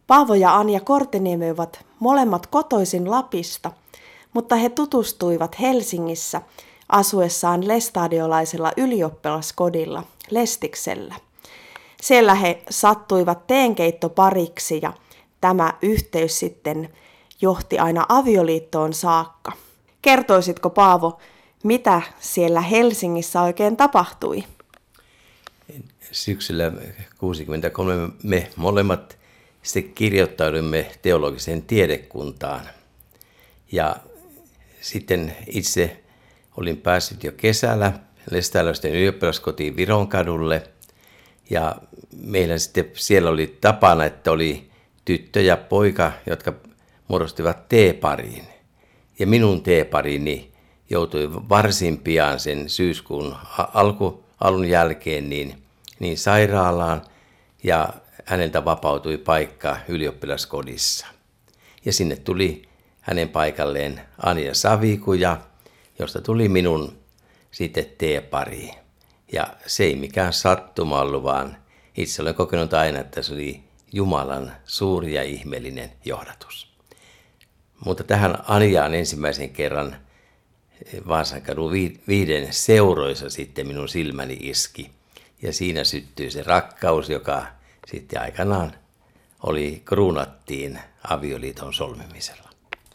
Paavo ja Anja Korteniemi ovat molemmat kotoisin Lapista, mutta he tutustuivat Helsingissä asuessaan lestadiolaisella ylioppilaskodilla Lestiksellä. Siellä he sattuivat teenkeittopariksi ja tämä yhteys sitten johti aina avioliittoon saakka. Kertoisitko, Paavo, mitä siellä Helsingissä oikein tapahtui? Syksyllä 1963 me molemmat sitten kirjoittauduimme teologiseen tiedekuntaan. Ja sitten itse olin päässyt jo kesällä lestadiolaisten ylioppilaskotiin Vironkadulle. Ja meillä sitten siellä oli tapana, että oli tyttö ja poika, jotka muodostivat teepariin. Ja minun teeparini joutui varsin pian sen syyskuun alun jälkeen niin sairaalaan ja häneltä vapautui paikka ylioppilaskodissa. Ja sinne tuli hänen paikalleen Anja Savikuja, josta tuli minun sitten teepari. Ja se ei mikään sattuma ollut, vaan itse olen kokenut aina, että se oli Jumalan suuri ja ihmeellinen johdatus. Mutta tähän Anjaan ensimmäisen kerran Vaasankadun 5 seuroissa sitten minun silmäni iski. Ja siinä syttyi se rakkaus, joka sitten aikanaan kruunattiin avioliiton solmimisella.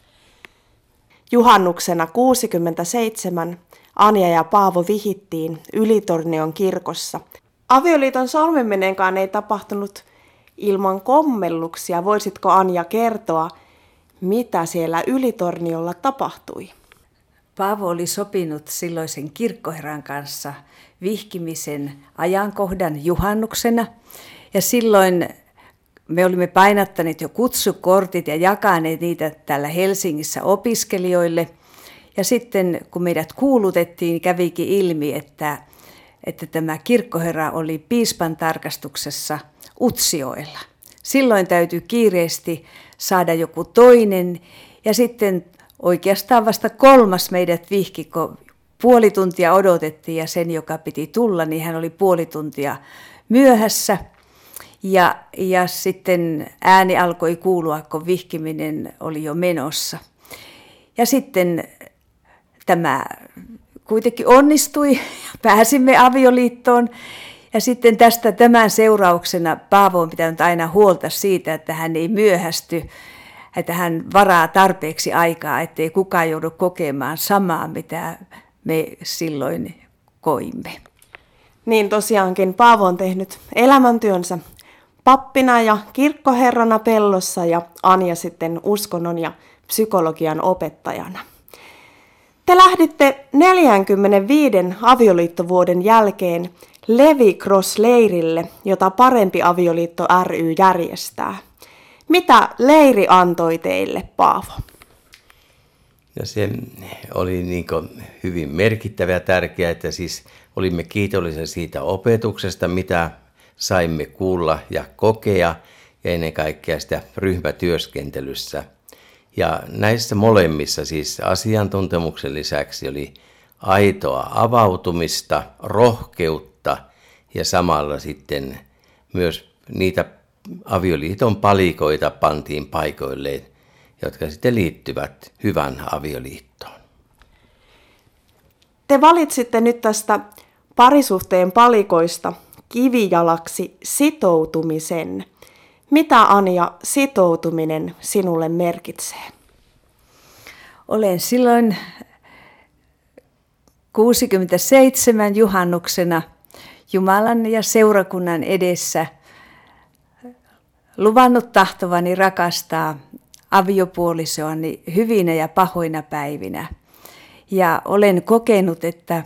Juhannuksena 1967 Anja ja Paavo vihittiin Ylitornion kirkossa. Avioliiton solmiminenkaan ei tapahtunut ilman kommelluksia. Voisitko, Anja, kertoa, mitä siellä Ylitorniolla tapahtui? Paavo oli sopinut silloisen kirkkoherran kanssa vihkimisen ajankohdan juhannuksena. Ja silloin me olimme painattaneet jo kutsukortit ja jakaneet niitä täällä Helsingissä opiskelijoille. Ja sitten kun meidät kuulutettiin, kävikin ilmi, että tämä kirkkoherra oli piispan tarkastuksessa Utsjoella. Silloin täytyy kiireesti saada joku toinen ja sitten oikeastaan vasta 3. meidät vihki, kun puoli tuntia odotettiin ja sen, joka piti tulla, niin hän oli puoli tuntia myöhässä. Ja sitten ääni alkoi kuulua, kun vihkiminen oli jo menossa. Ja sitten tämä kuitenkin onnistui, pääsimme avioliittoon. Ja sitten tämän seurauksena Paavo on pitänyt aina huolta siitä, että hän ei myöhästy, että hän varaa tarpeeksi aikaa, ettei kukaan joudu kokemaan samaa, mitä me silloin koimme. Niin tosiaankin Paavo on tehnyt elämäntyönsä pappina ja kirkkoherrana Pellossa ja Anja sitten uskonnon ja psykologian opettajana. Te lähditte 45 avioliittovuoden jälkeen Levi Cross-leirille, jota Parempi avioliitto ry järjestää. Mitä leiri antoi teille, Paavo? No se oli hyvin merkittävä ja tärkeää, että siis olimme kiitollisia siitä opetuksesta, mitä saimme kuulla ja kokea, ja ennen kaikkea sitä ryhmätyöskentelyssä. Ja näissä molemmissa siis asiantuntemuksen lisäksi oli aitoa avautumista, rohkeutta ja samalla sitten myös niitä avioliiton palikoita pantiin paikoilleen, jotka sitten liittyvät hyvän avioliittoon. Te valitsitte nyt tästä parisuhteen palikoista kivijalaksi sitoutumisen. Mitä, Anja, sitoutuminen sinulle merkitsee? Olen silloin 67 juhannuksena Jumalan ja seurakunnan edessä luvannut tahtovani rakastaa aviopuolisoani hyvinä ja pahoina päivinä. Ja olen kokenut,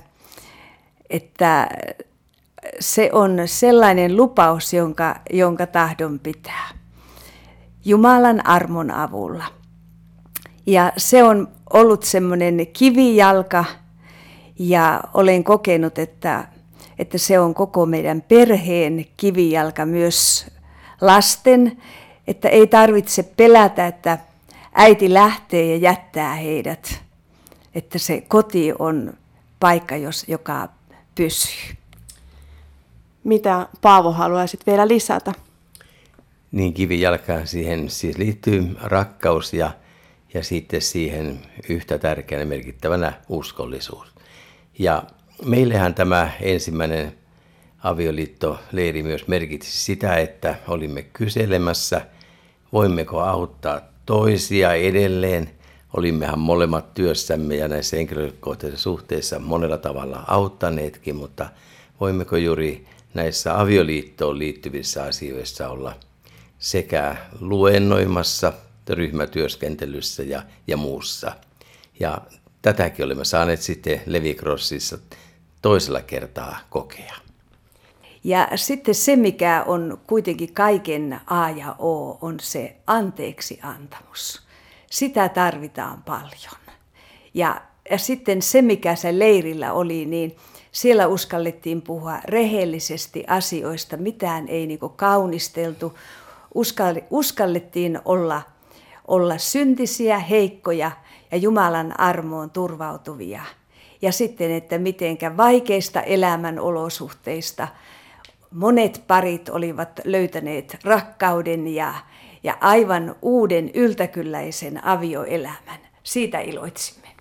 että se on sellainen lupaus, jonka tahdon pitää Jumalan armon avulla. Ja se on ollut semmoinen kivijalka ja olen kokenut, että se on koko meidän perheen kivijalka, myös lasten, että ei tarvitse pelätä, että äiti lähtee ja jättää heidät, että se koti on paikka, joka pysyy. Mitä, Paavo, haluaisit vielä lisätä? Niin kivijalkaan siihen siis liittyy rakkaus ja sitten siihen yhtä tärkeänä merkittävänä uskollisuus. Ja meillähän tämä ensimmäinen avioliittoleiri myös merkitsi sitä, että olimme kyselemässä, voimmeko auttaa toisia edelleen. Olimmehan molemmat työssämme ja näissä henkilökohtaisissa suhteissa monella tavalla auttaneetkin, mutta voimmeko juuri näissä avioliittoon liittyvissä asioissa olla sekä luennoimassa, ryhmätyöskentelyssä ja muussa. Ja tätäkin olemme saaneet sitten Levi-Crossissa toisella kertaa kokea. Ja sitten se, mikä on kuitenkin kaiken A ja O, on se anteeksiantamus. Sitä tarvitaan paljon. Ja sitten se, mikä se leirillä oli, niin siellä uskallettiin puhua rehellisesti asioista, mitään ei niinku kaunisteltu. Uskallettiin olla syntisiä, heikkoja ja Jumalan armoon turvautuvia. Ja sitten, että mitenkä vaikeista elämän olosuhteista monet parit olivat löytäneet rakkauden ja aivan uuden yltäkylläisen avioelämän. Siitä iloitsimme.